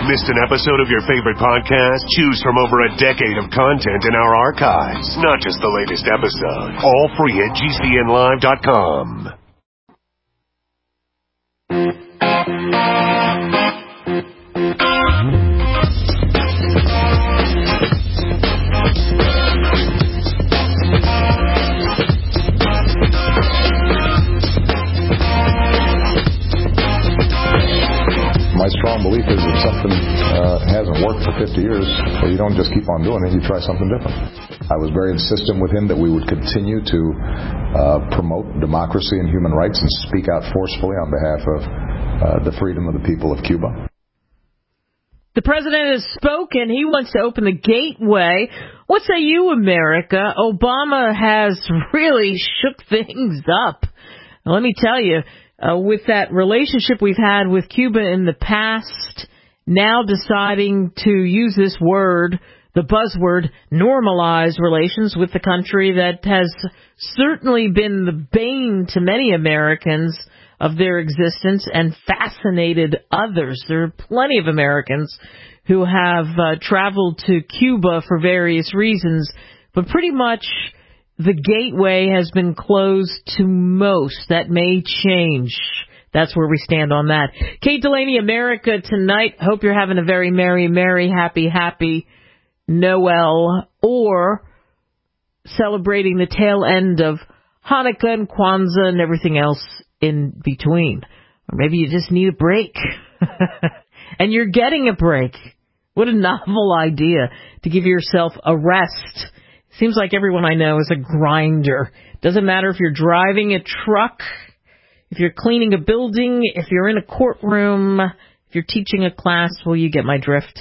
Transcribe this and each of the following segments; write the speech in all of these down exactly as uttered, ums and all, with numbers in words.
Missed an episode of your favorite podcast? Choose from over a decade of content in our archives, not just the latest episode. All free at G C N live dot com. My strong belief is if something uh, hasn't worked for fifty years, well, you don't just keep on doing it, you try something different. I was very insistent with him that we would continue to uh, promote democracy and human rights and speak out forcefully on behalf of uh, the freedom of the people of Cuba. The president has spoken. He wants to open the gateway. What say you, America? Obama has really shook things up. Now, let me tell you, Uh, with that relationship we've had with Cuba in the past, now deciding to use this word, the buzzword, normalize relations with the country that has certainly been the bane to many Americans of their existence and fascinated others. There are plenty of Americans who have uh, traveled to Cuba for various reasons, but pretty much the gateway has been closed to most. That may change. That's where we stand on that. Kate Delaney, America Tonight. Hope you're having a very merry, merry, happy, happy Noel, or celebrating the tail end of Hanukkah and Kwanzaa and everything else in between. Or maybe you just need a break. And you're getting a break. What a novel idea to give yourself a rest. Seems like everyone I know is a grinder. Doesn't matter if you're driving a truck, if you're cleaning a building, if you're in a courtroom, if you're teaching a class. Well, you get my drift.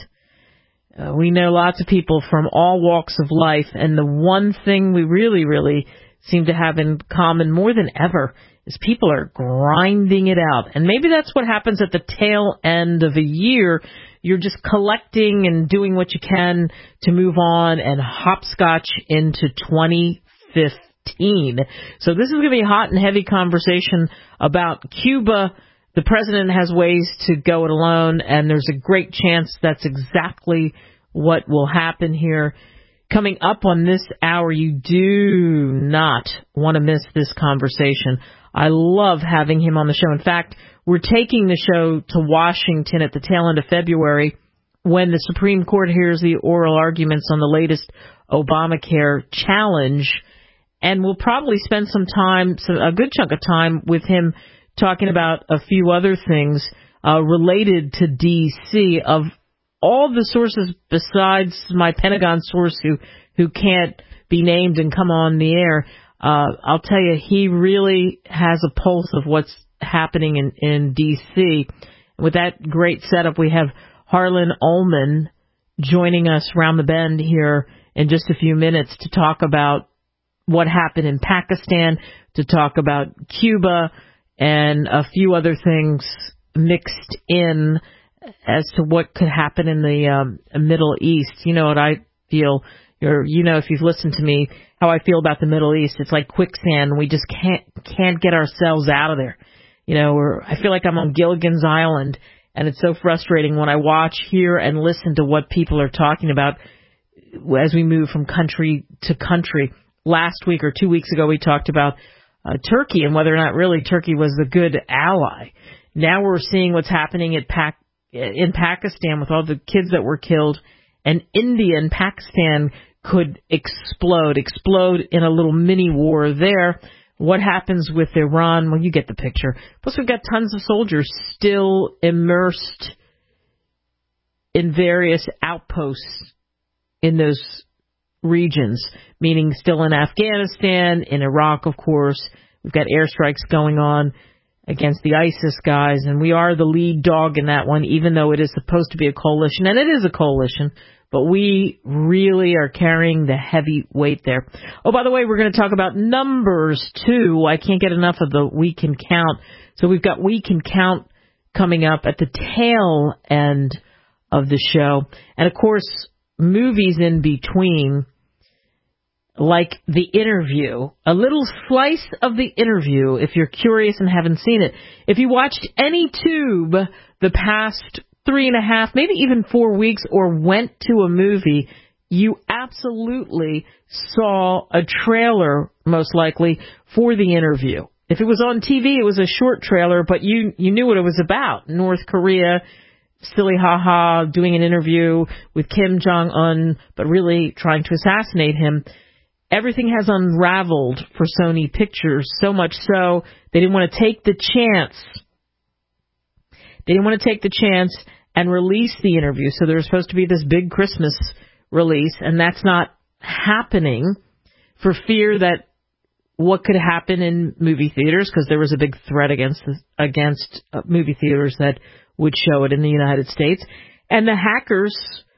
Uh, we know lots of people from all walks of life, and the one thing we really, really seem to have in common more than ever is people are grinding it out. And maybe that's what happens at the tail end of a year. You're just collecting and doing what you can to move on and hopscotch into twenty fifteen. So this is going to be a hot and heavy conversation about Cuba. The president has ways to go it alone, and there's a great chance that's exactly what will happen here. Coming up on this hour, you do not want to miss this conversation. I love having him on the show. In fact, we're taking the show to Washington at the tail end of February when the Supreme Court hears the oral arguments on the latest Obamacare challenge. And we'll probably spend some time, some, a good chunk of time with him talking about a few other things uh, related to D C Of all the sources besides my Pentagon source who, who can't be named and come on the air, uh, I'll tell you, he really has a pulse of what's happening in, in D C With that great setup, we have Harlan Ullman joining us round the bend here in just a few minutes to talk about what happened in Pakistan, to talk about Cuba, and a few other things mixed in as to what could happen in the um, Middle East. You know what I feel, or you know if you've listened to me, how I feel about the Middle East. It's like quicksand. We just can't can't get ourselves out of there. You know, or I feel like I'm on Gilligan's Island, and it's so frustrating when I watch, hear, and listen to what people are talking about as we move from country to country. Last week or two weeks ago, we talked about uh, Turkey and whether or not really Turkey was a good ally. Now we're seeing what's happening at Pac- in Pakistan with all the kids that were killed, and India and Pakistan could explode, explode in a little mini war there. What happens with Iran? Well, you get the picture. Plus, we've got tons of soldiers still immersed in various outposts in those regions, meaning still in Afghanistan, in Iraq, of course. We've got airstrikes going on against the ISIS guys, and we are the lead dog in that one, even though it is supposed to be a coalition, and it is a coalition. But we really are carrying the heavy weight there. Oh, by the way, we're going to talk about numbers, too. I can't get enough of the We Can Count. So we've got We Can Count coming up at the tail end of the show. And, of course, movies in between, like The Interview. A little slice of The Interview, if you're curious and haven't seen it. If you watched any Tube the past three and a half, maybe even four weeks, or went to a movie, you absolutely saw a trailer, most likely, for the interview. If it was on T V, it was a short trailer, but you, you knew what it was about. North Korea, silly ha-ha, doing an interview with Kim Jong-un, but really trying to assassinate him. Everything has unraveled for Sony Pictures, so much so they didn't want to take the chance. They didn't want to take the chance and release the interview. So there was supposed to be this big Christmas release, and that's not happening for fear that what could happen in movie theaters, because there was a big threat against against uh, movie theaters that would show it in the United States. And the hackers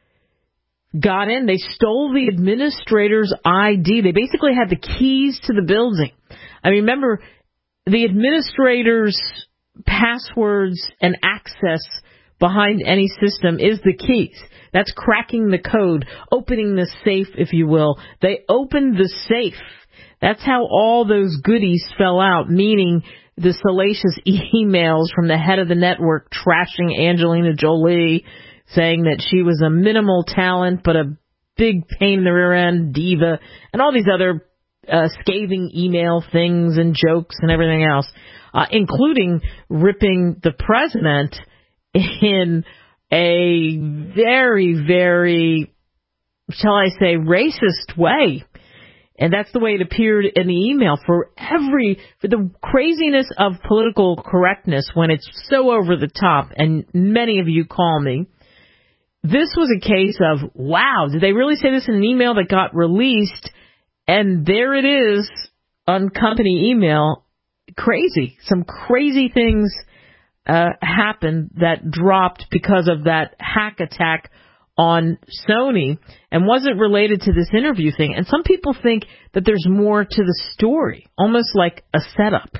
got in. They stole the administrator's I D. They basically had the keys to the building. I mean, remember, the administrator's passwords and access behind any system is the keys. That's cracking the code, opening the safe, if you will. They opened the safe. That's how all those goodies fell out, meaning the salacious emails from the head of the network trashing Angelina Jolie, saying that she was a minimal talent but a big pain in the rear end diva, and all these other uh, scathing email things and jokes and everything else, uh, including ripping the president in a very, very, shall I say, racist way. And that's the way it appeared in the email. For every, for the craziness of political correctness when it's so over the top, and many of you call me, this was a case of, wow, did they really say this in an email that got released? And there it is on company email. Crazy. Some crazy things uh, happened that dropped because of that hack attack on Sony and wasn't related to this interview thing. And some people think that there's more to the story, almost like a setup.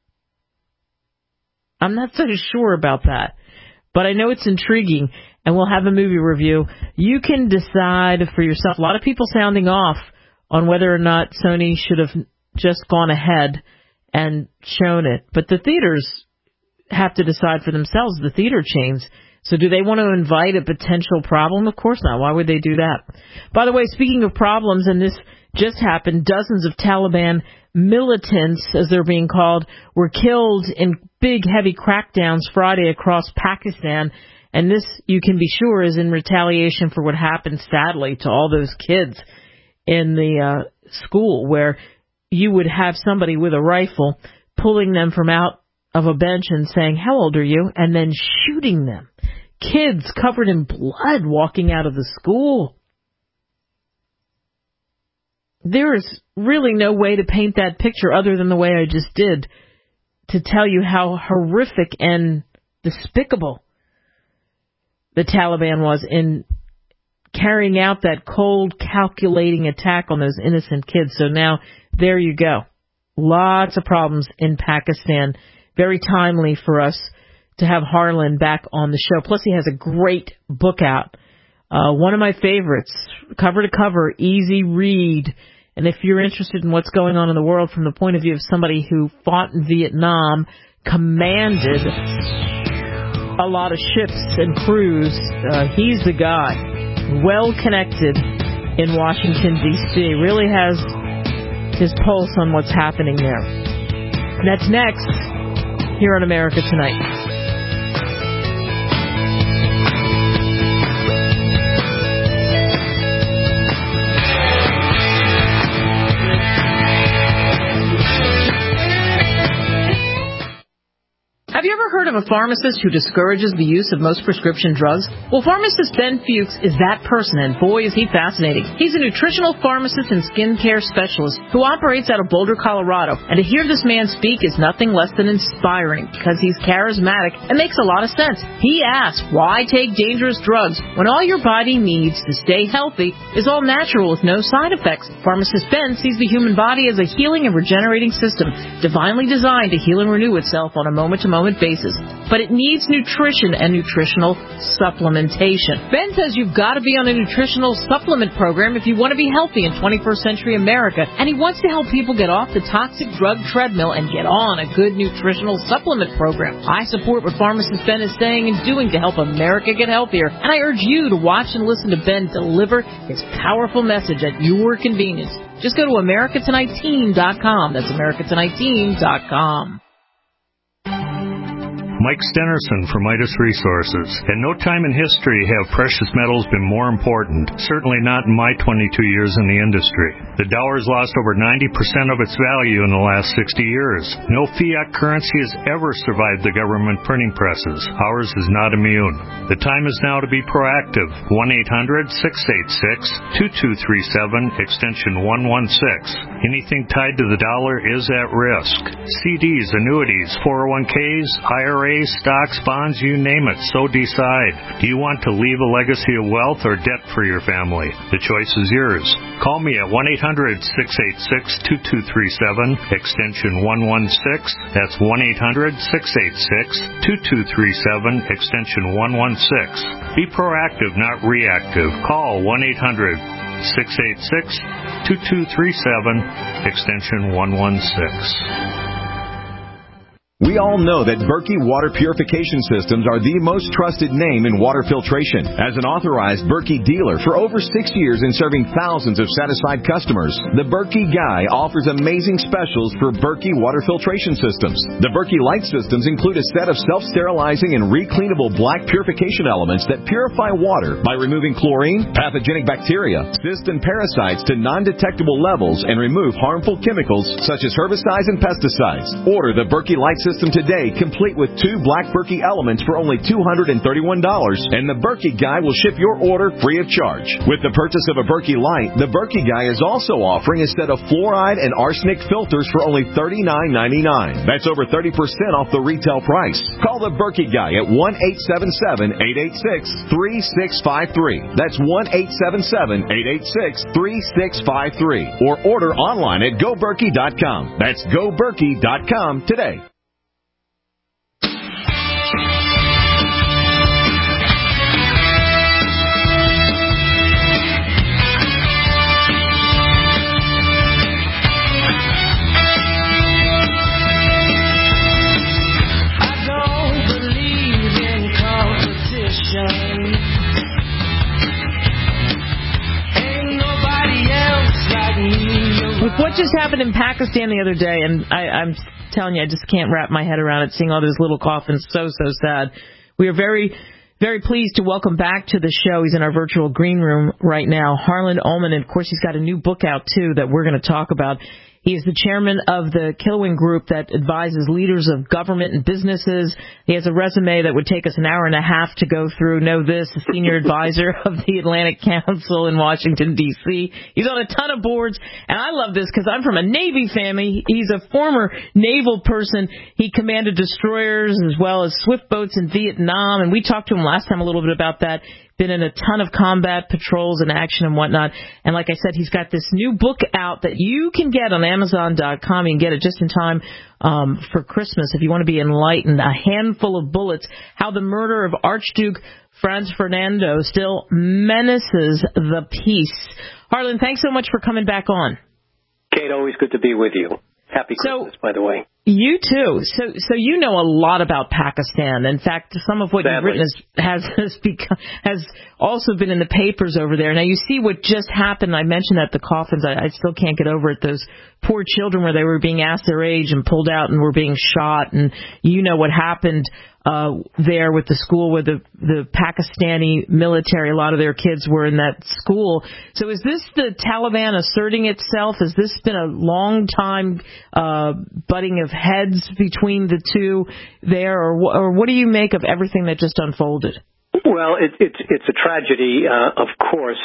I'm not so sure about that, but I know it's intriguing, and we'll have a movie review. You can decide for yourself. A lot of people sounding off on whether or not Sony should have just gone ahead and shown it, but the theaters have to decide for themselves, the theater chains. So do they want to invite a potential problem? Of course not. Why would they do that? By the way, speaking of problems, and this just happened, dozens of Taliban militants, as they're being called, were killed in big, heavy crackdowns Friday across Pakistan. And this, you can be sure, is in retaliation for what happened, sadly, to all those kids in the uh, school, where you would have somebody with a rifle pulling them from out of a bench and saying, "How old are you?" and then shooting them. Kids covered in blood walking out of the school. There is really no way to paint that picture other than the way I just did, to tell you how horrific and despicable the Taliban was in carrying out that cold, calculating attack on those innocent kids. So now, there you go. Lots of problems in Pakistan. Very timely for us to have Harlan back on the show. Plus, he has a great book out. Uh, one of my favorites, cover to cover, easy read. And if you're interested in what's going on in the world from the point of view of somebody who fought in Vietnam, commanded a lot of ships and crews, uh, he's the guy. Well connected in Washington, D C Really has his pulse on what's happening there. That's next here on America Tonight. Have you ever heard of a pharmacist who discourages the use of most prescription drugs? Well, pharmacist Ben Fuchs is that person, and boy, is he fascinating. He's a nutritional pharmacist and skincare specialist who operates out of Boulder, Colorado. And to hear this man speak is nothing less than inspiring, because he's charismatic and makes a lot of sense. He asks, why take dangerous drugs when all your body needs to stay healthy is all natural with no side effects? Pharmacist Ben sees the human body as a healing and regenerating system, divinely designed to heal and renew itself on a moment-to-moment basis. but it needs nutrition and nutritional supplementation. Ben says you've got to be on a nutritional supplement program if you want to be healthy in twenty-first century America, and he wants to help people get off the toxic drug treadmill and get on a good nutritional supplement program. I support what pharmacist Ben is saying and doing to help America get healthier, and I urge you to watch and listen to Ben deliver his powerful message at your convenience. Just go to America Tonight Team dot com. That's America Tonight Team dot com. Mike Stenerson from Midas Resources. At no time in history have precious metals been more important, certainly not in my twenty-two years in the industry. The dollar has lost over ninety percent of its value in the last sixty years. No fiat currency has ever survived the government printing presses. Ours is not immune. The time is now to be proactive. one eight hundred six eight six two two three seven, extension one one six. Anything tied to the dollar is at risk. C Ds, annuities, four oh one Ks, I R As, stocks, bonds, you name it, so decide. Do you want to leave a legacy of wealth or debt for your family? The choice is yours. Call me at one eight hundred six eight six two two three seven, extension one one six. That's one eight hundred six eight six two two three seven, extension one one six. Be proactive, not reactive. Call one eight hundred six eight six two two three seven, extension one one six. We all know that Berkey Water Purification Systems are the most trusted name in water filtration. As an authorized Berkey dealer for over six years and serving thousands of satisfied customers, the Berkey Guy offers amazing specials for Berkey Water Filtration Systems. The Berkey Light Systems include a set of self-sterilizing and recleanable black purification elements that purify water by removing chlorine, pathogenic bacteria, cysts, and parasites to non-detectable levels and remove harmful chemicals such as herbicides and pesticides. Order the Berkey Light System today, complete with two black Berkey elements for only two hundred thirty-one dollars, and the Berkey Guy will ship your order free of charge. With the purchase of a Berkey Light, the Berkey Guy is also offering a set of fluoride and arsenic filters for only thirty-nine ninety-nine. That's over thirty percent off the retail price. Call the Berkey Guy at one eight seven seven eight eight six three six five three. That's one eight seven seven eight eight six three six five three. Or order online at go berkey dot com. That's go berkey dot com today. With what just happened in Pakistan the other day, and I, I'm telling you, I just can't wrap my head around it, seeing all those little coffins, so, so sad. We are very, very pleased to welcome back to the show. He's in our virtual green room right now, Harlan Ullman, and of course he's got a new book out, too, that we're going to talk about. He is the chairman of the Killowen Group that advises leaders of government and businesses. He has a resume that would take us an hour and a half to go through. Know this, a senior advisor of the Atlantic Council in Washington, D C He's on a ton of boards, and I love this because I'm from a Navy family. He's a former naval person. He commanded destroyers as well as swift boats in Vietnam, and we talked to him last time a little bit about that. Been in a ton of combat patrols and action and whatnot. And like I said, he's got this new book out that you can get on Amazon dot com. You can get it just in time um, for Christmas if you want to be enlightened. A Handful of Bullets, How the Murder of Archduke Franz Ferdinand Still Menaces the Peace. Harlan, thanks so much for coming back on. Kate, always good to be with you. Happy Christmas, so, by the way. You too. So, so you know a lot about Pakistan. In fact, some of what Sadly. you've written has has, has, become, has also been in the papers over there. Now, you see what just happened. I mentioned that the coffins. I, I still can't get over it. Those poor children where they were being asked their age and pulled out and were being shot. And you know what happened uh there with the school where the the Pakistani military, a lot of their kids were in that school. So is this the Taliban asserting itself? Has this been a long time uh butting of heads between the two there, or or what do you make of everything that just unfolded? Well, it, it's it's a tragedy, uh, of course.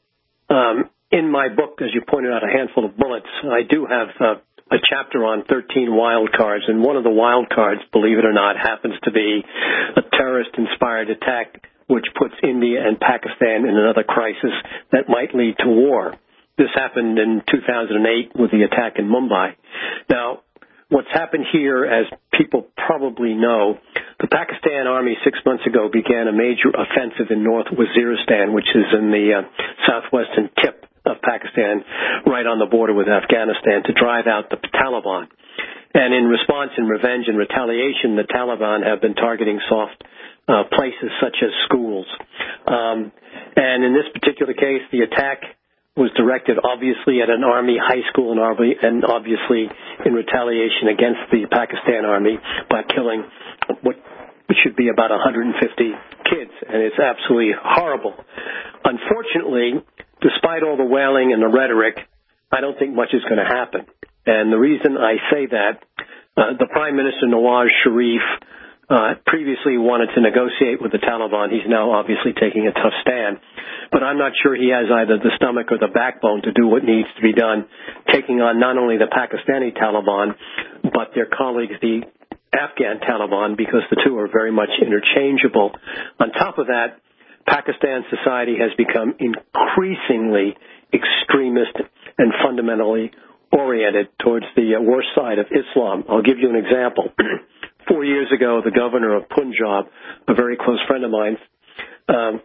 Um, in my book, as you pointed out, A Handful of Bullets, I do have uh, a chapter on thirteen wild cards, and one of the wild cards, believe it or not, happens to be a terrorist-inspired attack which puts India and Pakistan in another crisis that might lead to war. This happened in two thousand eight with the attack in Mumbai. Now, what's happened here, as people probably know, The Pakistan Army six months ago began a major offensive in North Waziristan, which is in the uh, southwestern tip of Pakistan, right on the border with Afghanistan, to drive out the Taliban. And in response, in revenge and retaliation, the Taliban have been targeting soft uh, places such as schools. Um, and in this particular case, the attack was directed obviously at an Army high school and obviously in retaliation against the Pakistan Army by killing what should be about one hundred fifty kids, and it's absolutely horrible. Unfortunately, despite all the wailing and the rhetoric, I don't think much is going to happen. And the reason I say that, uh, the Prime Minister Nawaz Sharif uh, previously wanted to negotiate with the Taliban. He's now obviously taking a tough stand. But I'm not sure he has either the stomach or the backbone to do what needs to be done, taking on not only the Pakistani Taliban, but their colleagues, the Afghan Taliban, because the two are very much interchangeable. On top of that, Pakistan society has become increasingly extremist and fundamentally oriented towards the uh, worst side of Islam. I'll give you an example. Four years ago, the governor of Punjab, a very close friend of mine, um,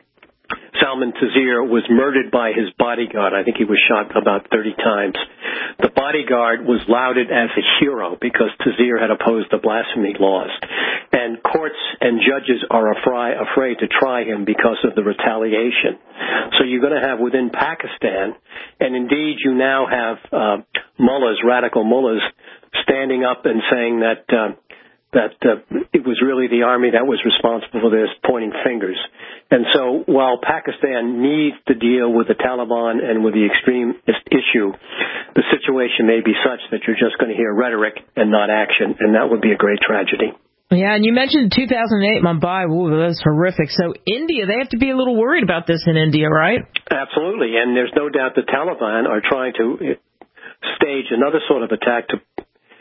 Salman Taseer, was murdered by his bodyguard. I think he was shot about thirty times. The bodyguard was lauded as a hero because Taseer had opposed the blasphemy laws. And courts and judges are afraid to try him because of the retaliation. So you're going to have within Pakistan, and indeed you now have uh, mullahs, radical mullahs, standing up and saying that uh, that uh, it was really the army that was responsible for this, pointing fingers. And so while Pakistan needs to deal with the Taliban and with the extremist issue, the situation may be such that you're just going to hear rhetoric and not action, and that would be a great tragedy. Yeah, and you mentioned two thousand eight, Mumbai. Ooh, that's horrific. So India, they have to be a little worried about this in India, right? Absolutely, and there's no doubt the Taliban are trying to stage another sort of attack to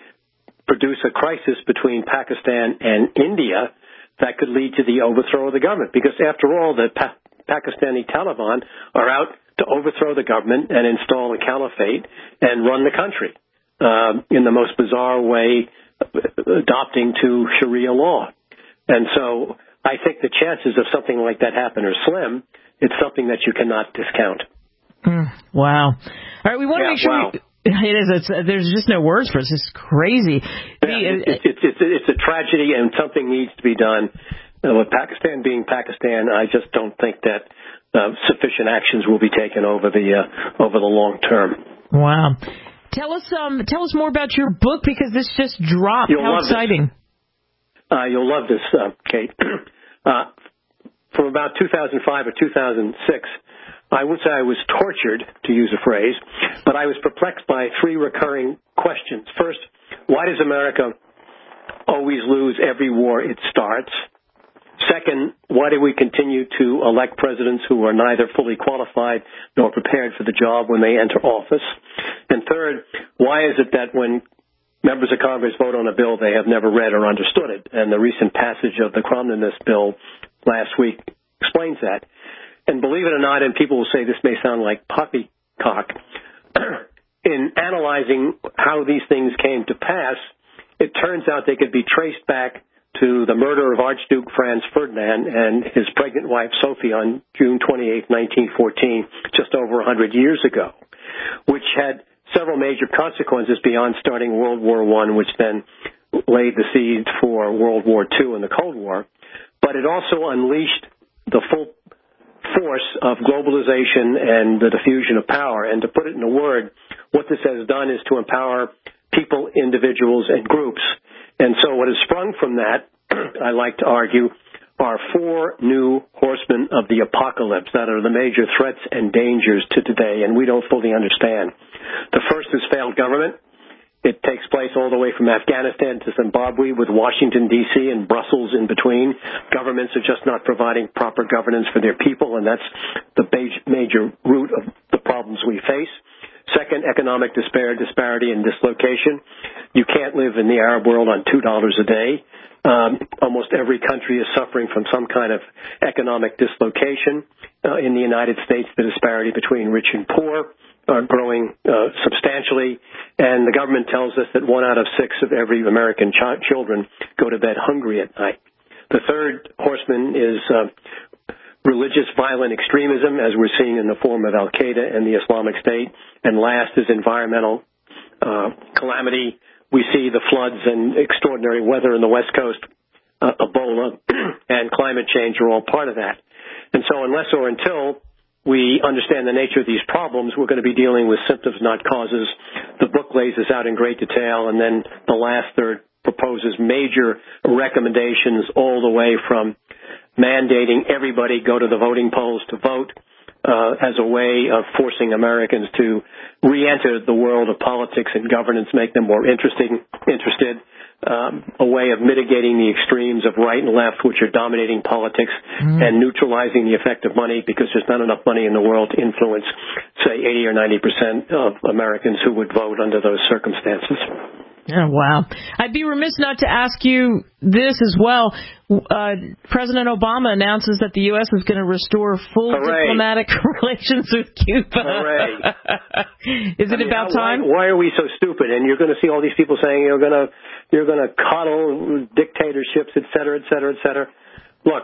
produce a crisis between Pakistan and India that could lead to the overthrow of the government. Because after all, the pa- Pakistani Taliban are out to overthrow the government and install a caliphate and run the country uh, in the most bizarre way, adopting to Sharia law. And so I think the chances of something like that happen are slim. It's something that you cannot discount. Mm, wow. All right, we want to yeah, make sure... wow. We- It is. It's, there's just no words for it. It's just crazy. Yeah, it's, it's, it's, it's a tragedy, and something needs to be done. Uh, with Pakistan being Pakistan, I just don't think that uh, sufficient actions will be taken over the uh, over the long term. Wow. Tell us um tell us more about your book, because this just dropped. You'll How love exciting! Uh, you'll love this, uh, Kate. uh, from about two thousand five or two thousand six. I would say I was tortured, to use a phrase, but I was perplexed by three recurring questions. First, why does America always lose every war it starts? Second, why do we continue to elect presidents who are neither fully qualified nor prepared for the job when they enter office? And third, why is it that when members of Congress vote on a bill, they have never read or understood it? And the recent passage of the Cromness bill last week explains that. And believe it or not, and people will say this may sound like poppycock, in analyzing how these things came to pass, it turns out they could be traced back to the murder of Archduke Franz Ferdinand and his pregnant wife Sophie on June twenty-eighth, nineteen fourteen, just over one hundred years ago, which had several major consequences beyond starting World War One, which then laid the seeds for World War Two and the Cold War. But it also unleashed the full force of globalization and the diffusion of power. And to put it in a word, what this has done is to empower people, individuals, and groups. And so what has sprung from that, I like to argue, are four new horsemen of the apocalypse that are the major threats and dangers to today, and we don't fully understand. The first is failed government. It takes place all the way from Afghanistan to Zimbabwe, with Washington, D C and Brussels in between. Governments are just not providing proper governance for their people, and that's the major root of the problems we face. Second, economic despair, disparity, and dislocation. You can't live in the Arab world on two dollars a day. Um, almost every country is suffering from some kind of economic dislocation. Uh, in the United States, the disparity between rich and poor are growing uh, substantially, and the government tells us that one out of six of every American ch- children go to bed hungry at night. The third horseman is uh, religious violent extremism, as we're seeing in the form of Al-Qaeda and the Islamic State. And last is environmental uh, calamity. We see the floods and extraordinary weather in the West Coast, uh, Ebola, and climate change are all part of that. And so unless or until we understand the nature of these problems, we're going to be dealing with symptoms, not causes. The book lays this out in great detail, and then the last third proposes major recommendations all the way from mandating everybody go to the voting polls to vote uh, as a way of forcing Americans to re-enter the world of politics and governance, make them more interesting, interested, um, a way of mitigating the extremes of right and left, which are dominating politics, mm. and neutralizing the effect of money, because there's not enough money in the world to influence, say, eighty or ninety percent of Americans who would vote under those circumstances. Oh, wow. I'd be remiss not to ask you this as well. Uh, President Obama announces that the U S is going to restore full Hooray. diplomatic relations with Cuba. Hooray. Is it I mean, about why, time? Why are we so stupid? And you're going to see all these people saying you're going to you're going to coddle dictatorships, et cetera, et cetera, et cetera. Look,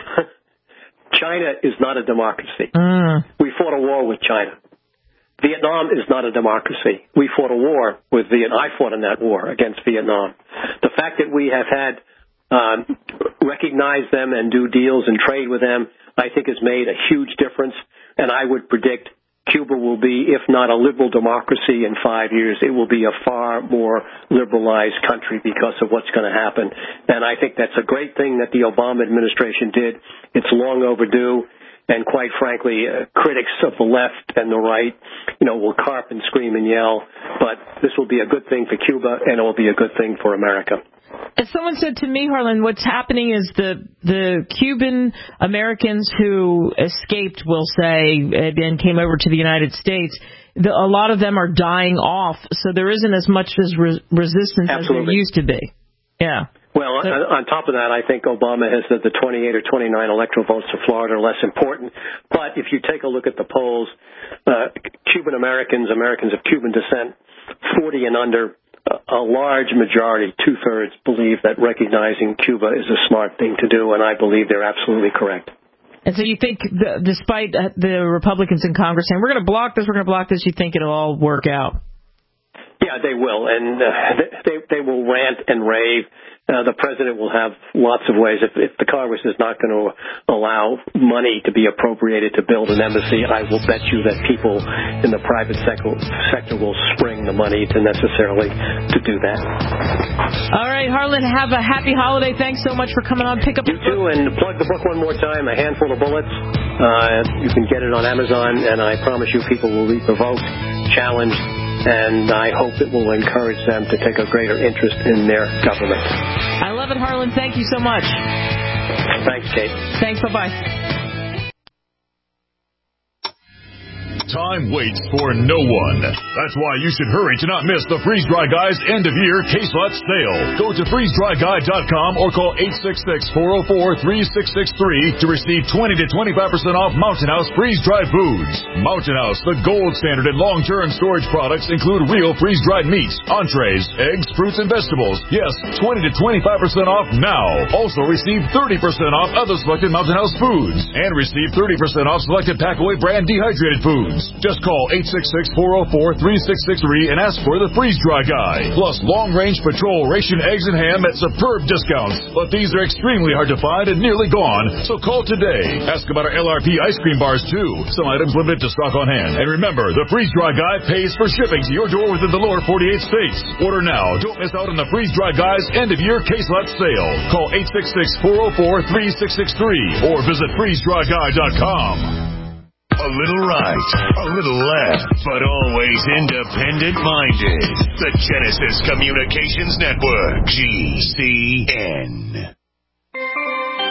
China is not a democracy. Mm. We fought a war with China. Vietnam is not a democracy. We fought a war with Vietnam. I fought in that war against Vietnam. The fact that we have had um, recognize them and do deals and trade with them, I think has made a huge difference. And I would predict Cuba will be, if not a liberal democracy in five years, it will be a far more liberalized country because of what's going to happen. And I think that's a great thing that the Obama administration did. It's long overdue. And quite frankly, uh, critics of the left and the right, you know, will carp and scream and yell. But this will be a good thing for Cuba, and it will be a good thing for America. As someone said to me, Harlan, what's happening is the the Cuban Americans who escaped, we'll say, and came over to the United States, the, a lot of them are dying off. So there isn't as much as re- resistance Absolutely. as there used to be. Yeah. Well, so, on top of that, I think Obama has said the twenty-eight or twenty-nine electoral votes to Florida are less important. But if you take a look at the polls, uh, Cuban Americans, Americans of Cuban descent, forty and under, a large majority, two-thirds, believe that recognizing Cuba is a smart thing to do, and I believe they're absolutely correct. And so you think, the, despite the Republicans in Congress saying, we're going to block this, we're going to block this, you think it'll all work out? Yeah, they will, and uh, they they will rant and rave. Uh, the president will have lots of ways. If, if the Congress is not going to allow money to be appropriated to build an embassy, I will bet you that people in the private sector, sector will spring the money to necessarily to do that. All right, Harlan, have a happy holiday. Thanks so much for coming on. Pick up you too, and plug the book one more time, A Handful of Bullets. Uh, you can get it on Amazon, and I promise you people will be provoked, challenged, and I hope it will encourage them to take a greater interest in their government. I love it, Harlan. Thank you so much. Thanks, Kate. Thanks. Bye-bye. Time waits for no one. That's why you should hurry to not miss the Freeze Dry Guy's end-of-year case lot sale. Go to freeze dry guy dot com or call eight six six, four oh four, three six six three to receive twenty to twenty-five percent off Mountain House freeze-dried foods. Mountain House, the gold standard in long-term storage products, include real freeze-dried meats, entrees, eggs, fruits, and vegetables. Yes, twenty to twenty-five percent off now. Also receive thirty percent off other selected Mountain House foods and receive thirty percent off selected Packaway brand dehydrated foods. Just call eight six six, four oh four, three six six three and ask for the Freeze Dry Guy. Plus long-range patrol ration eggs and ham at superb discounts. But these are extremely hard to find and nearly gone, so call today. Ask about our L R P ice cream bars, too. Some items limited to stock on hand. And remember, the Freeze Dry Guy pays for shipping to your door within the lower forty-eight states. Order now. Don't miss out on the Freeze Dry Guy's end-of-year case lot sale. Call eight six six, four oh four, three six six three or visit freeze dry guy dot com. A little right, a little left, but always independent-minded. The Genesis Communications Network, G C N.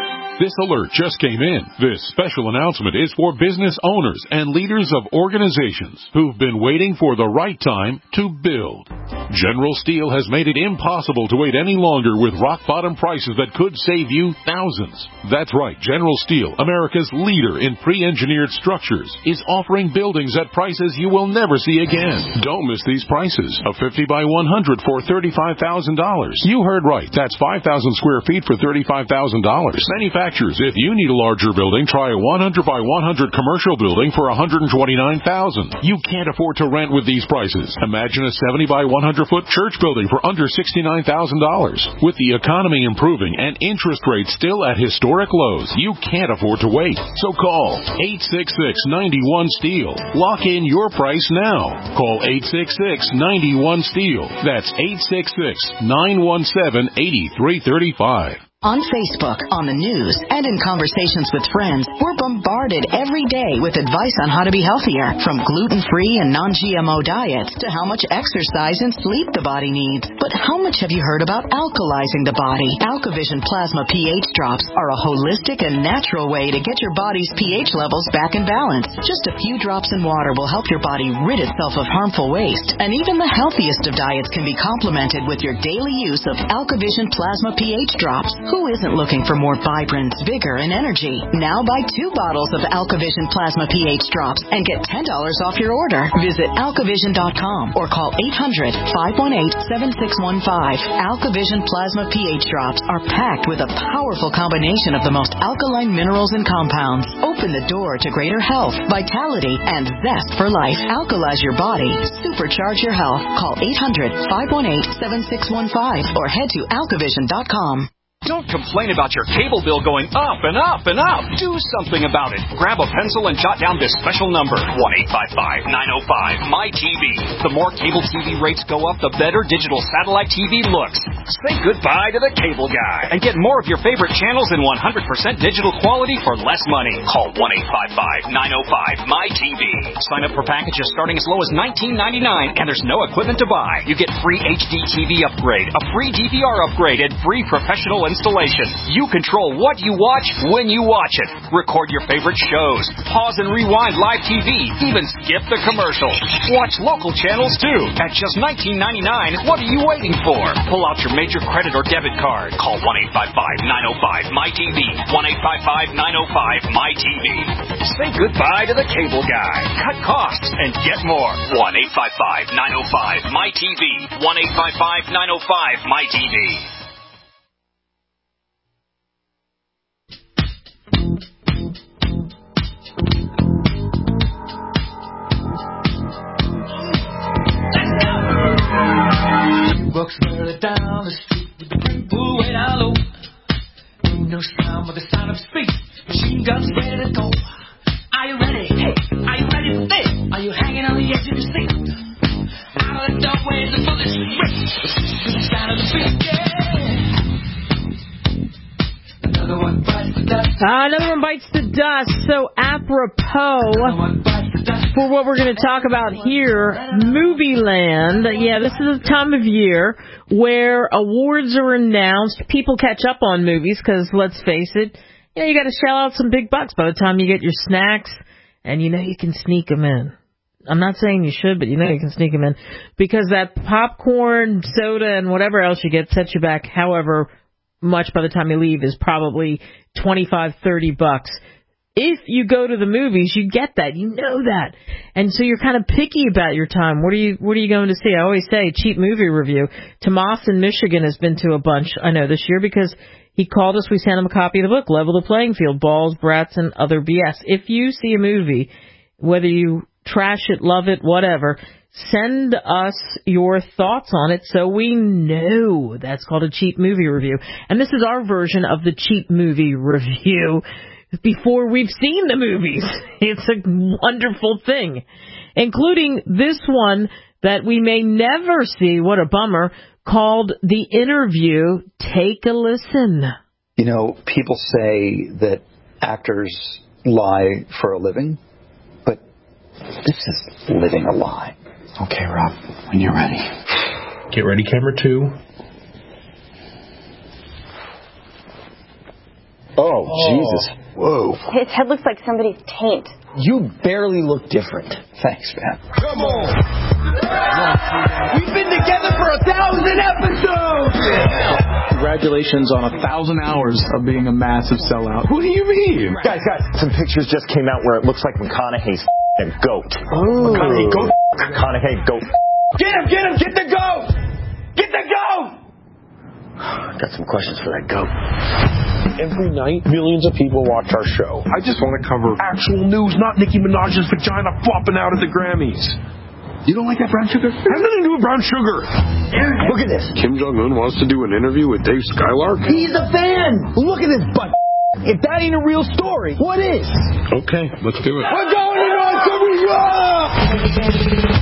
This alert just came in. This special announcement is for business owners and leaders of organizations who've been waiting for the right time to build. General Steel has made it impossible to wait any longer with rock-bottom prices that could save you thousands. That's right. General Steel, America's leader in pre-engineered structures, is offering buildings at prices you will never see again. Don't miss these prices. A fifty by one hundred for thirty-five thousand dollars. You heard right. That's five thousand square feet for thirty-five thousand dollars. Manufacturers, if you need a larger building, try a one hundred by one hundred commercial building for one hundred twenty-nine thousand dollars. You can't afford to rent with these prices. Imagine a seventy by one hundred foot church building for under sixty-nine thousand dollars. With the economy improving and interest rates still at historic lows, you can't afford to wait. So call eight six six, nine one, STEEL. Lock in your price now. Call eight six six, nine one, STEEL. That's eight six six, nine one seven, eight three three five. On Facebook, on the news, and in conversations with friends, we're bombarded every day with advice on how to be healthier, from gluten-free and non-G M O diets to how much exercise and sleep the body needs. But how much have you heard about alkalizing the body? AlkaVision Plasma pH drops are a holistic and natural way to get your body's pH levels back in balance. Just a few drops in water will help your body rid itself of harmful waste. And even the healthiest of diets can be complemented with your daily use of AlkaVision Plasma pH drops. Who isn't looking for more vibrance, vigor, and energy? Now buy two bottles of AlkaVision Plasma pH drops and get ten dollars off your order. Visit alkavision dot com or call eight hundred, five one eight, seven six one five. AlkaVision Plasma pH drops are packed with a powerful combination of the most alkaline minerals and compounds. Open the door to greater health, vitality, and zest for life. Alkalize your body. Supercharge your health. Call eight hundred, five one eight, seven six one five or head to alkavision dot com. Don't complain about your cable bill going up and up and up. Do something about it. Grab a pencil and jot down this special number, one eight five five, nine oh five, M Y T V. The more cable T V rates go up, the better digital satellite T V looks. Say goodbye to the cable guy and get more of your favorite channels in one hundred percent digital quality for less money. Call one eight five five, nine oh five, M Y T V. Sign up for packages starting as low as nineteen ninety-nine, and there's no equipment to buy. You get free H D T V upgrade, a free D V R upgrade, and free professional installation. You control what you watch when you watch it. Record your favorite shows. Pause and rewind live T V. Even skip the commercials. Watch local channels too. At just nineteen ninety-nine, what are you waiting for? Pull out your major credit or debit card. Call one eight five five, nine oh five, M Y T V. one eight five five, nine oh five, M Y T V. Say goodbye to the cable guy. Cut costs and get more. one eight five five, nine oh five, M Y T V. one eight five five, nine oh five, M Y T V. Walks early down the street with the big bull way down low. Ain't no sound but the sound of speed. Machine guns ready to go. Are you ready? Hey, are you ready for this? Are you hanging on the edge of your seat? Out of the doorway, the bullets rip. To the sound of the beat, yeah. Another one bites the dust. Uh, another one bites the dust. So apropos for what we're going to talk about here, Movie Land. Yeah, this is the time of year where awards are announced. People catch up on movies because, let's face it, you know, you got to shell out some big bucks by the time you get your snacks, and you know you can sneak them in. I'm not saying you should, but you know you can sneak them in because that popcorn, soda, and whatever else you get sets you back however much by the time you leave is probably twenty-five, thirty bucks. If you go to the movies, you get that. You know that. And so you're kind of picky about your time. What are you What are you going to see? I always say cheap movie review. Tomas in Michigan has been to a bunch, I know, this year because he called us. We sent him a copy of the book, Level the Playing Field, Balls, Brats, and Other B S. If you see a movie, whether you trash it, love it, whatever, send us your thoughts on it so we know. That's called a cheap movie review. And this is our version of the cheap movie review before we've seen the movies. It's a wonderful thing, including this one that we may never see. What a bummer. Called The Interview. Take a listen. You know, people say that actors lie for a living, but this is living a lie. Okay, Rob, when you're ready. Get ready, camera two. Oh, Jesus. Whoa. His head looks like somebody's taint. You barely look different. Thanks, man. Come on. We've been together for a thousand episodes. Congratulations on a thousand hours of being a massive sellout. What do you mean? Guys, guys, some pictures just came out where it looks like McConaughey's a goat. Oh. McConaughey, goat. McConaughey, goat. Get him, get him, get the goat! Get the goat! Got some questions for that goat. Every night, millions of people watch our show. I just want to cover actual news, not Nicki Minaj's vagina flopping out at the Grammys. You don't like that brown sugar? Has nothing to do with brown sugar. Look at this. Kim Jong-un wants to do an interview with Dave Skylark? He's a fan. Look at this butt. If that ain't a real story, what is? Okay, let's do it. We're going to North Korea!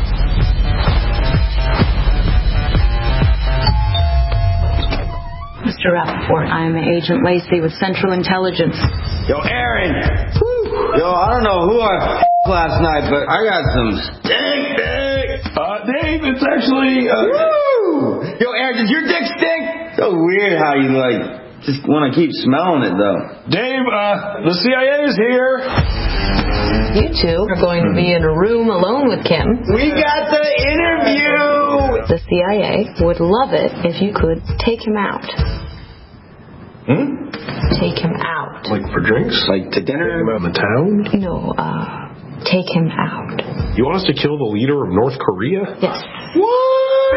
Mister Rappaport, I am Agent Lacey with Central Intelligence. Yo, Aaron. Woo. Yo, I don't know who I f***ed last night, but I got some stink dick. Uh, Dave, it's actually... Uh... Woo! Yo, Aaron, does your dick stink? So weird how you, like, just want to keep smelling it, though. Dave, uh, the C I A is here. You two are going to be in a room alone with Kim. We got the interview! The C I A would love it if you could take him out. Hmm? Take him out. Like for drinks? Like to dinner? Take him out in the town? No, uh, take him out. You want us to kill the leader of North Korea? Yes. What?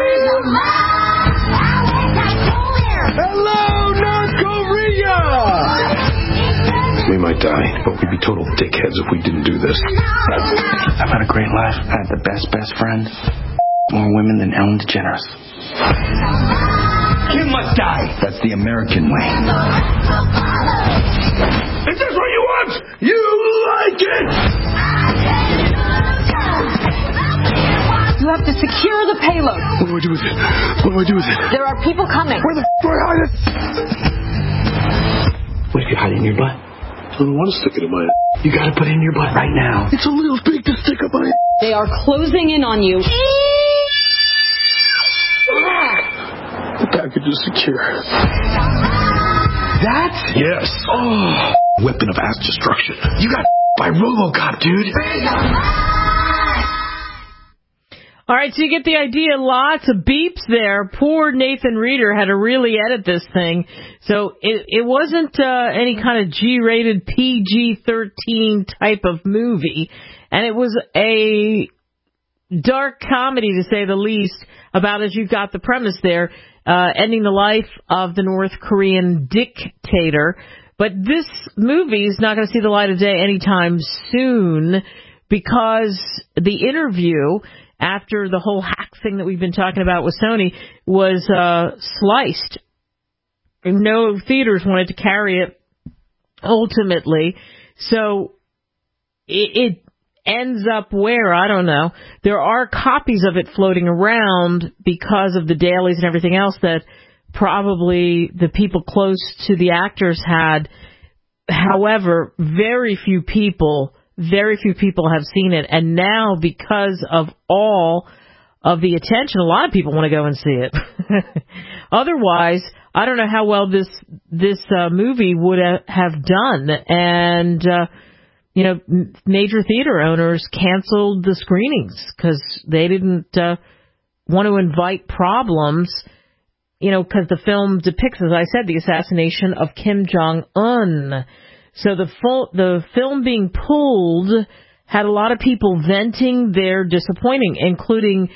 Hello, North Korea! We might die, but we'd be total dickheads if we didn't do this. I've had a great life. I had the best, best friends. More women than Ellen DeGeneres. Kim must die. That's the American way. Is this what you want? You like it? You have to secure the payload. What do I do with it? What do I do with it? There are people coming. Where the f*** do I hide it? What if you hide it in your butt? I don't want to stick it in my ass. You gotta put it in your butt right now. It's a little big to stick up my ass. They are closing in on you. The package is secure. That? Yes. Oh. Weapon of ass destruction. You got by RoboCop, dude. All right, so you get the idea. Lots of beeps there. Poor Nathan Reeder had to really edit this thing. So it, it wasn't uh, any kind of G-rated P G thirteen type of movie. And it was a dark comedy, to say the least, about, as you've got the premise there, uh, ending the life of the North Korean dictator. But this movie is not going to see the light of day anytime soon because the interview, after the whole hack thing that we've been talking about with Sony, was uh, sliced. No theaters wanted to carry it ultimately. So it, it ends up where? I don't know. There are copies of it floating around because of the dailies and everything else that probably the people close to the actors had. However, very few people, very few people have seen it. And now, because of all of the attention, a lot of people want to go and see it. Otherwise, I don't know how well this this uh, movie would have done. And uh, you know, major theater owners canceled the screenings because they didn't uh, want to invite problems. You know, because the film depicts, as I said, the assassination of Kim Jong-un. So the full, the film being pulled had a lot of people venting their disappointing, including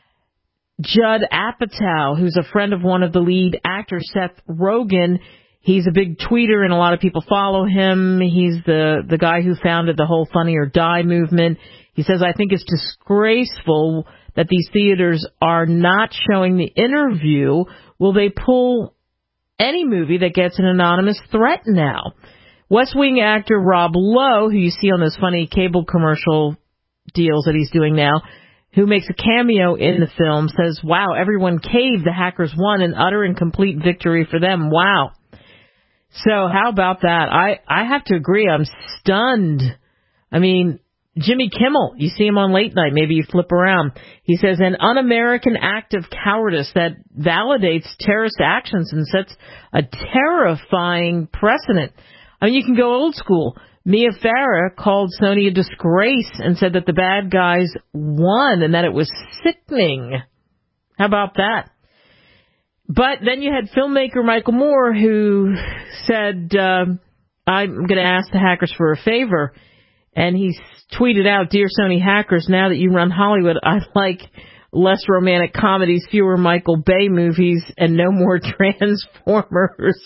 Judd Apatow, who's a friend of one of the lead actors, Seth Rogen. He's a big tweeter, and a lot of people follow him. He's the, the guy who founded the whole Funny or Die movement. He says, I think it's disgraceful that these theaters are not showing the interview. Will they pull any movie that gets an anonymous threat now? West Wing actor Rob Lowe, who you see on those funny cable commercial deals that he's doing now, who makes a cameo in the film, says, wow, everyone caved. The hackers won, an utter and complete victory for them. Wow. So how about that? I, I have to agree. I'm stunned. I mean, Jimmy Kimmel, you see him on late night. Maybe you flip around. He says an un-American act of cowardice that validates terrorist actions and sets a terrifying precedent. I mean, you can go old school. Mia Farrow called Sony a disgrace and said that the bad guys won and that it was sickening. How about that? But then you had filmmaker Michael Moore who said, uh, I'm going to ask the hackers for a favor. And he tweeted out, Dear Sony hackers, now that you run Hollywood, I'd like less romantic comedies, fewer Michael Bay movies, and no more Transformers.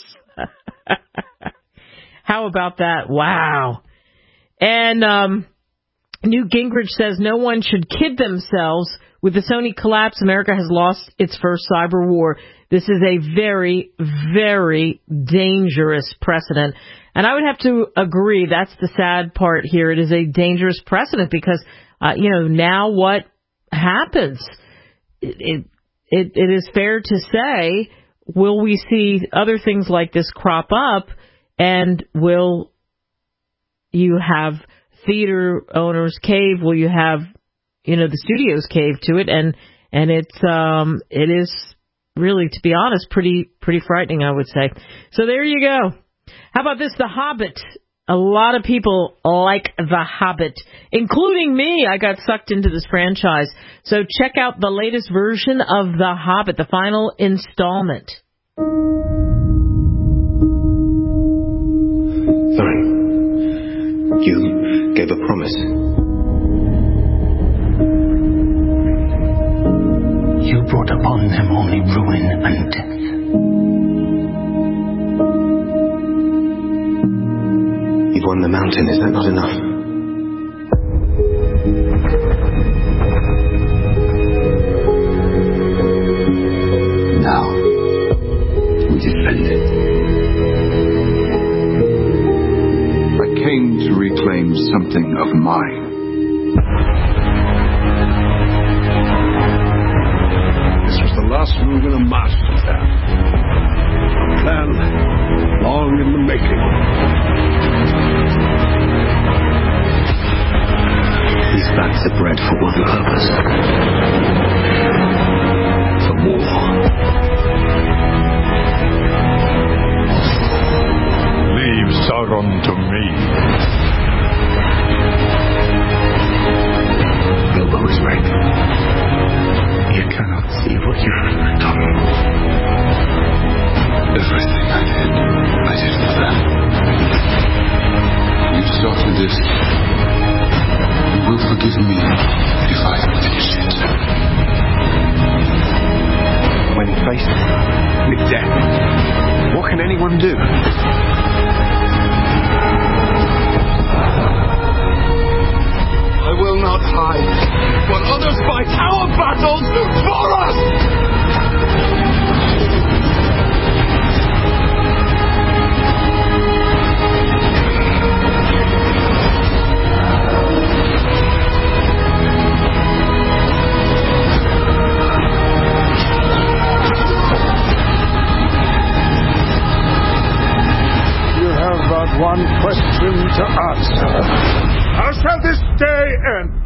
How about that? Wow. And um, Newt Gingrich says no one should kid themselves. With the Sony collapse, America has lost its first cyber war. This is a very, very dangerous precedent. And I would have to agree, that's the sad part here. It is a dangerous precedent because, uh, you know, now what happens? It, it, it, it is fair to say, will we see other things like this crop up? And will you have theater owners cave? Will you have, you know, the studios cave to it? And, and it's, um, it is really, to be honest, pretty, pretty frightening, I would say. So there you go. How about this? The Hobbit. A lot of people like The Hobbit, including me. I got sucked into this franchise. So check out the latest version of The Hobbit, the final installment. Thorin, you gave a promise. You brought upon them only ruin and death. You've won the mountain, is that not enough? Now, we defend it. I came to reclaim something of mine. This was the last move in a master plan. A plan long in the making. These bags are bred for one purpose. For war. Leave Sauron to me. Bilbo is right. You cannot see what you have done. Everything I did, I did for them. You started this. You will forgive me if I finish it. When faced with death, what can anyone do? I will not hide while others fight our battles for us! One question to answer. How shall this day end?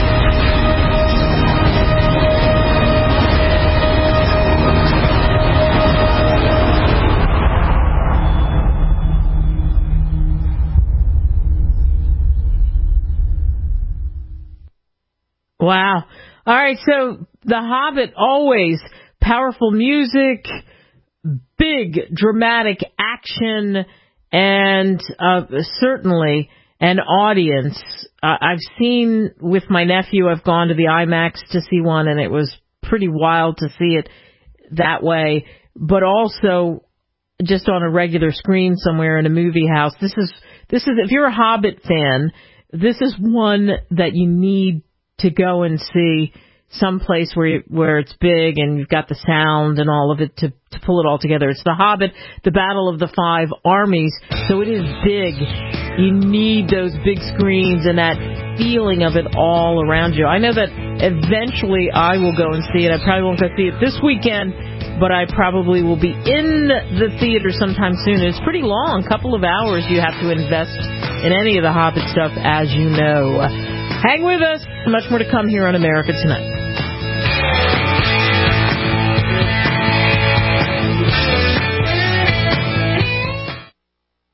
Wow. All right, so The Hobbit, always powerful music, big dramatic action, and uh, certainly an audience. Uh, I've seen with my nephew, I've gone to the IMAX to see one, and it was pretty wild to see it that way. But also just on a regular screen somewhere in a movie house. This is this is if you're a Hobbit fan, this is one that you need to go and see someplace where you, where it's big and you've got the sound and all of it to, to pull it all together. It's The Hobbit, the Battle of the Five Armies, so it is big. You need those big screens and that feeling of it all around you. I know that eventually I will go and see it. I probably won't go see it this weekend, but I probably will be in the theater sometime soon. It's pretty long, a couple of hours you have to invest in any of the Hobbit stuff, as you know. Hang with us. Much more to come here on America Tonight.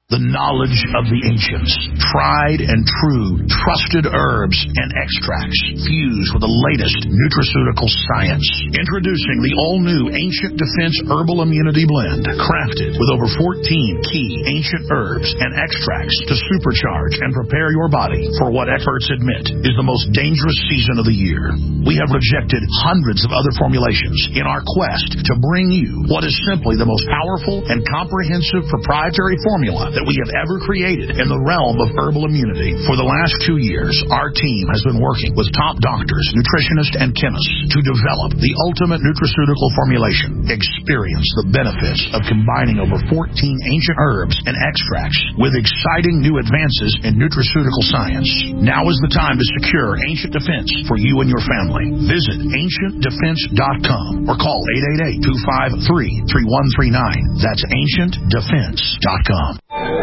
The knowledge of the ancients, tried and true, trusted herbs and extracts fused with the latest nutraceutical science. Introducing the all-new Ancient Defense Herbal Immunity Blend, crafted with over fourteen key ancient herbs and extracts to supercharge and prepare your body for what experts admit is the most dangerous season of the year. We have rejected hundreds of other formulations in our quest to bring you what is simply the most powerful and comprehensive proprietary formula that we have ever created in the realm of herbal immunity. For the last two years, our team has been working with top doctors, nutritionists, and chemists to develop the ultimate nutraceutical formulation. Experience the benefits of combining over fourteen ancient herbs and extracts with exciting new advances in nutraceutical science. Now is the time to secure Ancient Defense for you and your family. Visit ancient defense dot com or call eight eight eight, two five three, three one three nine. That's ancient defense dot com.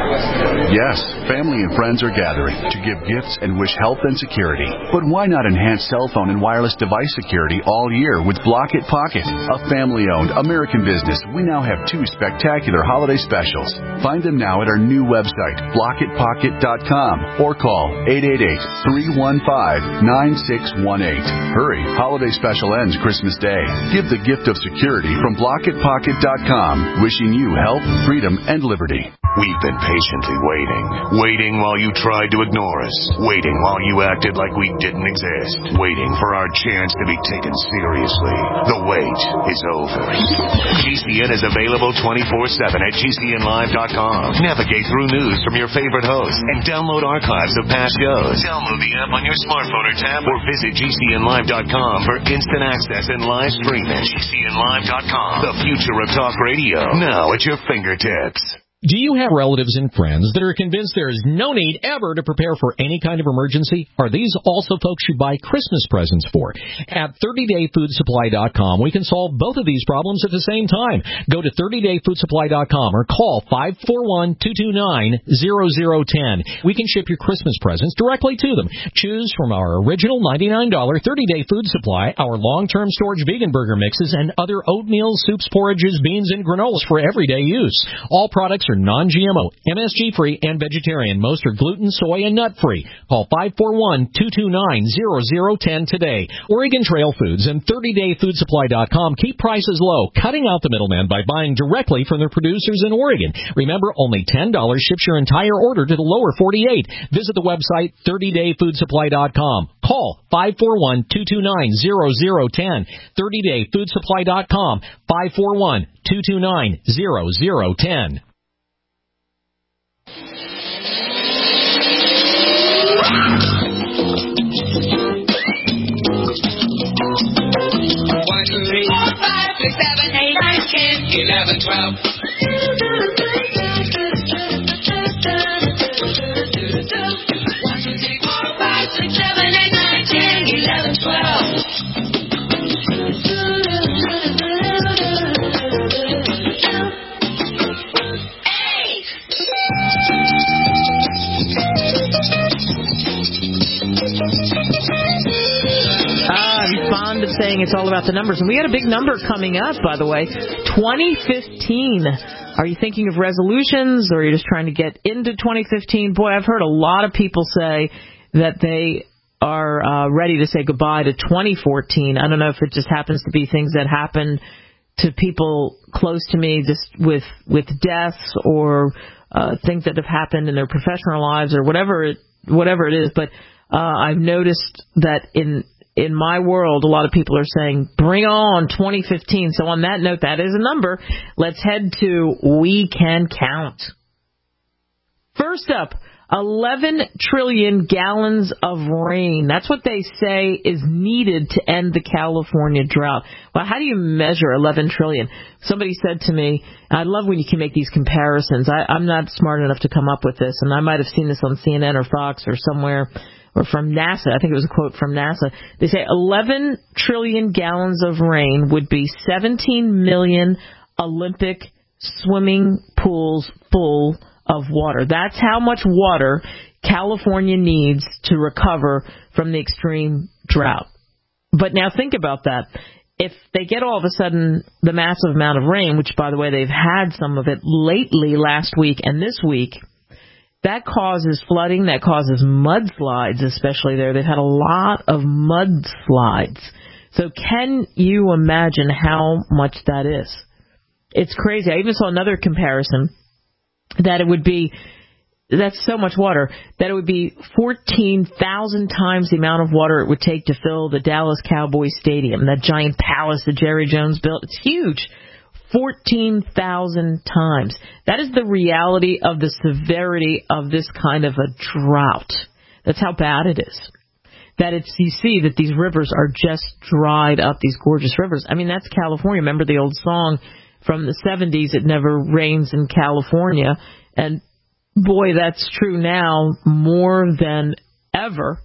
Yes, family and friends are gathering to give gifts and wish health and security. But why not enhance cell phone and wireless device security all year with Block-It Pocket? A family-owned American business, we now have two spectacular holiday specials. Find them now at our new website, block it pocket dot com, or call eight eight eight, three one five, nine six one eight. Hurry, holiday special ends Christmas Day. Give the gift of security from block it pocket dot com, wishing you health, freedom, and liberty. We've been patiently waiting. Waiting while you tried to ignore us. Waiting while you acted like we didn't exist. Waiting for our chance to be taken seriously. The wait is over. G C N is available twenty-four seven at G C N live dot com. Navigate through news from your favorite hosts and download archives of past shows. Download the app on your smartphone or tablet or visit G C N live dot com for instant access and live streaming. G C N live dot com. The future of talk radio. Now at your fingertips. Do you have relatives and friends that are convinced there is no need ever to prepare for any kind of emergency? Are these also folks you buy Christmas presents for? At thirty day food supply dot com, we can solve both of these problems at the same time. Go to thirty day food supply dot com or call five four one, two two nine, zero zero one zero. We can ship your Christmas presents directly to them. Choose from our original ninety-nine dollars thirty day food supply, our long-term storage vegan burger mixes, and other oatmeal, soups, porridges, beans, and granolas for everyday use. All products are non-G M O, M S G-free, and vegetarian. Most are gluten, soy, and nut-free. Call five four one, two two nine, zero zero one zero today. Oregon Trail Foods and thirty day food supply dot com keep prices low, cutting out the middleman by buying directly from their producers in Oregon. Remember, only ten dollars ships your entire order to the lower forty-eight. Visit the website thirty day food supply dot com. Call five four one, two two nine, zero zero one zero. thirty day food supply dot com. five four one, two two nine, zero zero one zero. One, two, three, four, five, six, seven, eight, nine, ten, eleven, twelve. One, two, three, four, five, six, seven, eight, nine, ten, eleven, twelve. Fond of saying it's all about the numbers. And we had a big number coming up, by the way, twenty fifteen. Are you thinking of resolutions, or are you just trying to get into twenty fifteen? Boy, I've heard a lot of people say that they are uh, ready to say goodbye to twenty fourteen. I don't know if it just happens to be things that happen to people close to me, just with with deaths, or uh, things that have happened in their professional lives, or whatever it, whatever it is. But uh, I've noticed that in In my world, a lot of people are saying, bring on twenty fifteen. So on that note, that is a number. Let's head to We Can Count. First up, eleven trillion gallons of rain. That's what they say is needed to end the California drought. Well, how do you measure eleven trillion? Somebody said to me, I love when you can make these comparisons. I, I'm not smart enough to come up with this, and I might have seen this on C N N or Fox or somewhere, or from NASA. I think it was a quote from NASA. They say eleven trillion gallons of rain would be seventeen million Olympic swimming pools full of water. That's how much water California needs to recover from the extreme drought. But now think about that. If they get all of a sudden the massive amount of rain, which, by the way, they've had some of it lately last week and this week, that causes flooding, that causes mudslides, especially there. They've had a lot of mudslides. So can you imagine how much that is? It's crazy. I even saw another comparison that it would be, that's so much water, that it would be fourteen thousand times the amount of water it would take to fill the Dallas Cowboys Stadium, that giant palace that Jerry Jones built. It's huge. fourteen thousand times. That is the reality of the severity of this kind of a drought. That's how bad it is. That it's, you see that these rivers are just dried up, these gorgeous rivers. I mean, that's California. Remember the old song from the seventies, It Never Rains in California. And boy, that's true now more than ever.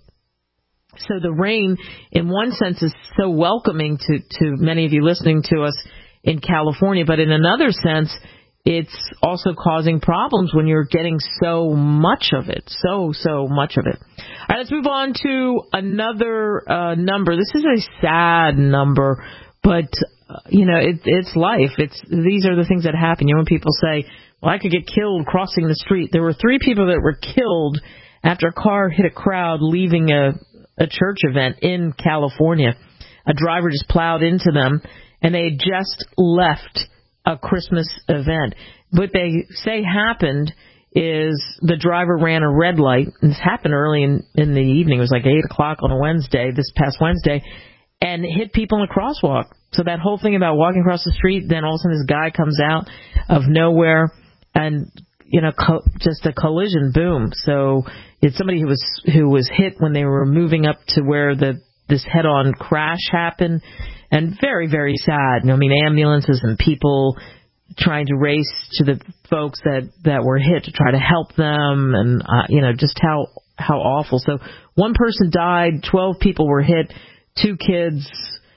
So the rain, in one sense, is so welcoming to, to many of you listening to us in California, but in another sense, it's also causing problems when you're getting so much of it, so, so much of it. All right, let's move on to another uh, number. This is a sad number, but, uh, you know, it, it's life. It's these are the things that happen. You know, when people say, well, I could get killed crossing the street. There were three people that were killed after a car hit a crowd leaving a, a church event in California. A driver just plowed into them, and they had just left a Christmas event. What they say happened is the driver ran a red light. And this happened early in, in the evening. It was like eight o'clock on a Wednesday, this past Wednesday, and hit people in a crosswalk. So that whole thing about walking across the street, then all of a sudden this guy comes out of nowhere and, you know, co- just a collision, boom. So it's somebody who was who was hit when they were moving up to where the this head-on crash happened. And very, very sad. I mean, ambulances and people trying to race to the folks that, that were hit to try to help them, and, uh, you know, just how, how awful. So one person died, twelve people were hit, two kids,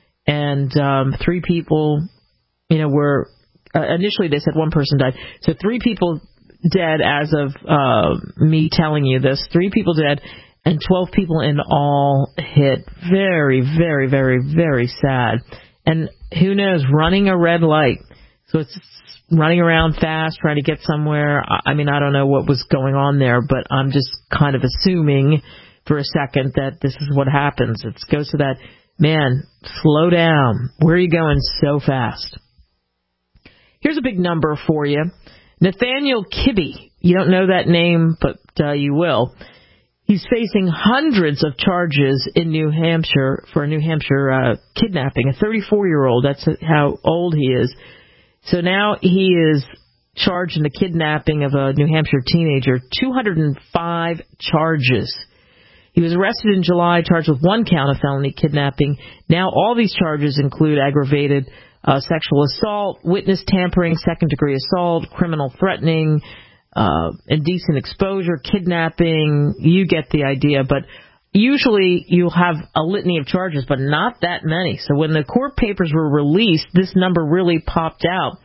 and um, three people, you know, were, uh, initially they said one person died. So three people dead as of uh, me telling you this, three people dead, and twelve people in all hit. Very, very, very, very sad. And who knows, running a red light. So it's running around fast, trying to get somewhere. I mean, I don't know what was going on there, but I'm just kind of assuming for a second that this is what happens. It goes to that, man, slow down. Where are you going so fast? Here's a big number for you. Nathaniel Kibbe. You don't know that name, but uh, you will. He's facing hundreds of charges in New Hampshire for a New Hampshire uh, kidnapping. A thirty-four-year-old, that's how old he is. So now he is charged in the kidnapping of a New Hampshire teenager. two hundred five charges. He was arrested in July, charged with one count of felony kidnapping. Now all these charges include aggravated uh, sexual assault, witness tampering, second-degree assault, criminal threatening, Uh, indecent exposure, kidnapping, you get the idea. But usually you'll have a litany of charges, but not that many. So when the court papers were released, this number really popped out.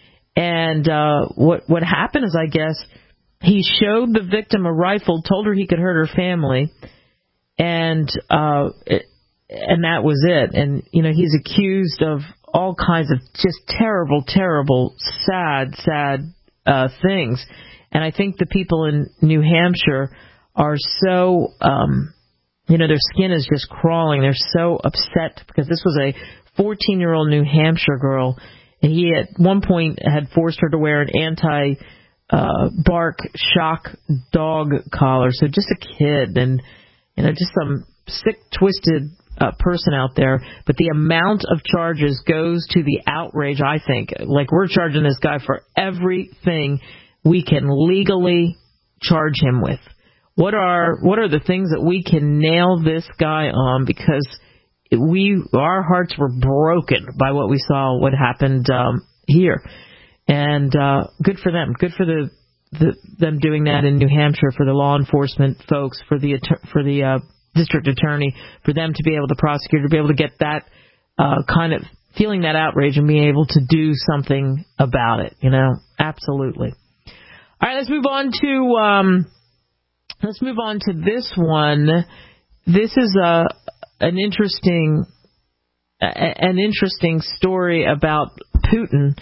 And uh, what what happened is, I guess, he showed the victim a rifle, told her he could hurt her family, and uh, it, and that was it. And, you know, he's accused of all kinds of just terrible, terrible, sad, sad uh, things. And I think the people in New Hampshire are so, um, you know, their skin is just crawling. They're so upset because this was a fourteen-year-old New Hampshire girl. And he at one point had forced her to wear an anti-bark uh, shock dog collar. So just a kid and, you know, just some sick, twisted uh, person out there. But the amount of charges goes to the outrage, I think. Like, we're charging this guy for everything we can legally charge him with. What are what are the things that we can nail this guy on? Because we our hearts were broken by what we saw, what happened um, here, and uh, good for them. Good for the, the them doing that in New Hampshire, for the law enforcement folks, for the for the uh, district attorney, for them to be able to prosecute, to be able to get that uh, kind of feeling that outrage and being able to do something about it. You know, absolutely. All right, let's move on to um, let's move on to this one. This is a an interesting a, an interesting story about Putin,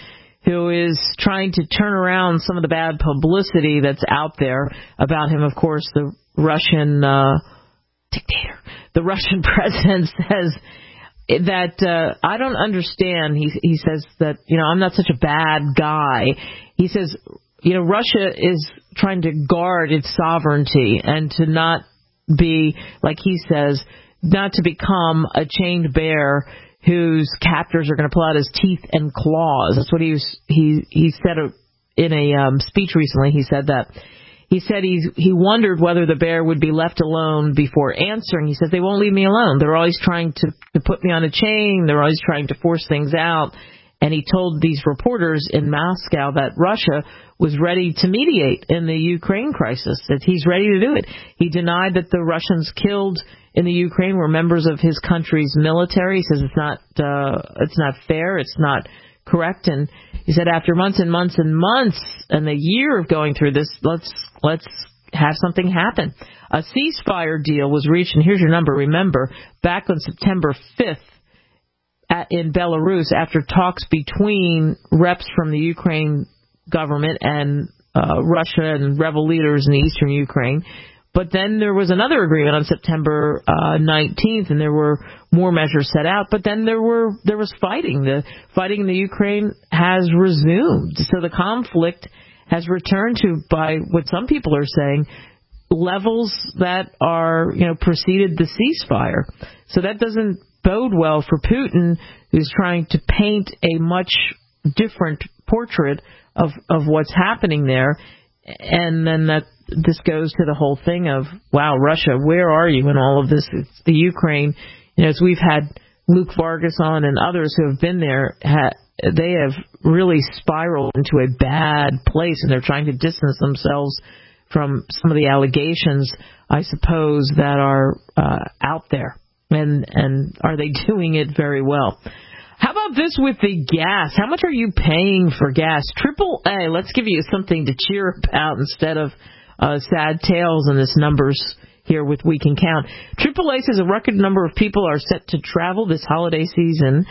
who is trying to turn around some of the bad publicity that's out there about him. Of course, the Russian uh, dictator, the Russian president says that uh, I don't understand. He he says that, you know, I'm not such a bad guy. He says, you know, Russia is trying to guard its sovereignty and to not be, like he says, not to become a chained bear whose captors are going to pull out his teeth and claws. That's what he was, he he said in a um, speech recently. He said that. He said he he wondered whether the bear would be left alone before answering. He said, they won't leave me alone. They're always trying to, to put me on a chain. They're always trying to force things out. And he told these reporters in Moscow that Russia was ready to mediate in the Ukraine crisis, that he's ready to do it. He denied that the Russians killed in the Ukraine were members of his country's military. He says it's not uh, it's not fair, it's not correct. And he said after months and months and months and a year of going through this, let's let's have something happen. A ceasefire deal was reached, and here's your number. Remember, back on September fifth, At, in Belarus, after talks between reps from the Ukraine government and uh, Russia and rebel leaders in the eastern Ukraine. But then there was another agreement on September uh, nineteenth, and there were more measures set out. But then there were there was fighting. The fighting in the Ukraine has resumed. So the conflict has returned to, by what some people are saying, levels that are, you know, preceded the ceasefire. So that doesn't bode well for Putin, who's trying to paint a much different portrait of, of what's happening there. And then that this goes to the whole thing of, wow, Russia, where are you in all of this? It's the Ukraine. You know, as we've had Luke Vargas on and others who have been there, ha, they have really spiraled into a bad place, and they're trying to distance themselves from some of the allegations, I suppose, that are uh, out there. And and are they doing it very well? How about this with the gas? How much are you paying for gas? Triple A, let's give you something to cheer about instead of uh, sad tales in this numbers here with We Can Count. Triple A says a record number of people are set to travel this holiday season.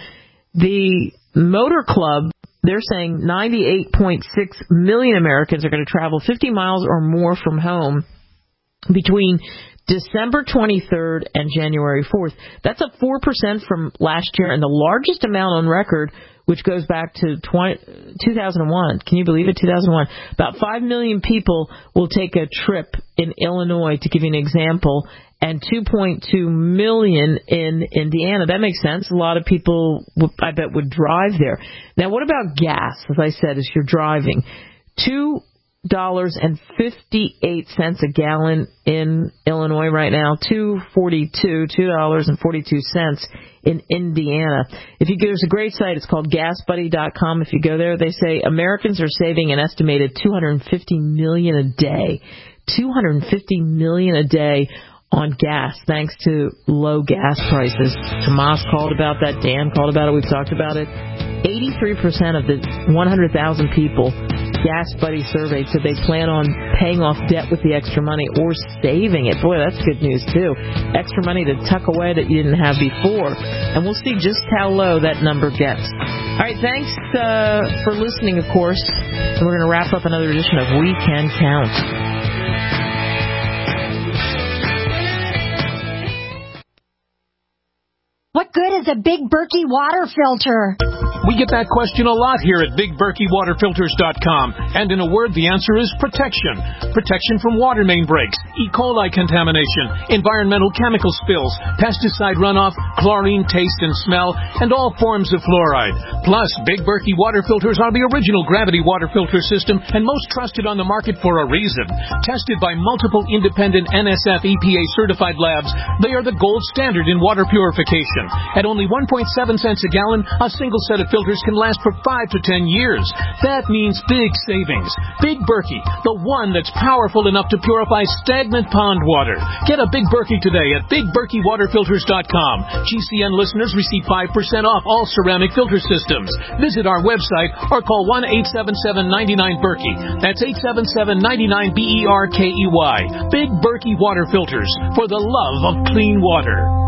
The Motor Club, they're saying ninety-eight point six million Americans are going to travel fifty miles or more from home between December twenty-third and January fourth. That's up four percent from last year, and the largest amount on record, which goes back to two thousand one. Can you believe it? two thousand one. About five million people will take a trip in Illinois, to give you an example, and two point two million in Indiana. That makes sense. A lot of people, I bet, would drive there. Now, what about gas? As I said, as you're driving, two dollars and fifty-eight cents a gallon in Illinois right now, two forty-two, two dollars and forty-two cents in Indiana. If you go, there's a great site. It's called gas buddy dot com. If you go there, they say Americans are saving an estimated two hundred fifty million dollars a day. two hundred fifty million dollars a day on gas, thanks to low gas prices. Tomas called about that. Dan called about it. We've talked about it. eighty-three percent of the one hundred thousand people Gas Buddy surveyed said they plan on paying off debt with the extra money or saving it. Boy, that's good news, too. Extra money to tuck away that you didn't have before. And we'll see just how low that number gets. All right, thanks uh, for listening, of course. And we're going to wrap up another edition of We Can Count. What good is a Big Berkey water filter? We get that question a lot here at Big Berkey Water Filters dot com. And in a word, the answer is protection. Protection from water main breaks, E. coli contamination, environmental chemical spills, pesticide runoff, chlorine taste and smell, and all forms of fluoride. Plus, Big Berkey water filters are the original gravity water filter system and most trusted on the market for a reason. Tested by multiple independent N S F E P A certified labs, they are the gold standard in water purification. At only one point seven cents a gallon, a single set of filters can last for five to ten years. That means big savings. Big Berkey, the one that's powerful enough to purify stagnant pond water. Get a Big Berkey today at Big Berkey Water Filters dot com. G C N listeners receive five percent off all ceramic filter systems. Visit our website or call one eight seven seven, nine nine, Berkey. That's eight seven seven, nine nine, B E R K E Y. Big Berkey Water Filters, for the love of clean water.